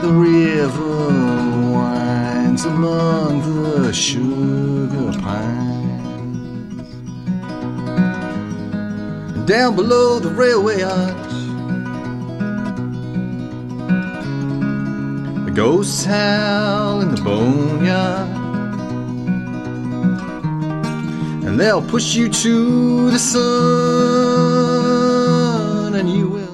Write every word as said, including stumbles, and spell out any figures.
the river winds among the sugar pines. And down below the railway arch, the ghosts howl in the boneyard, and they'll push you to the sun, and you will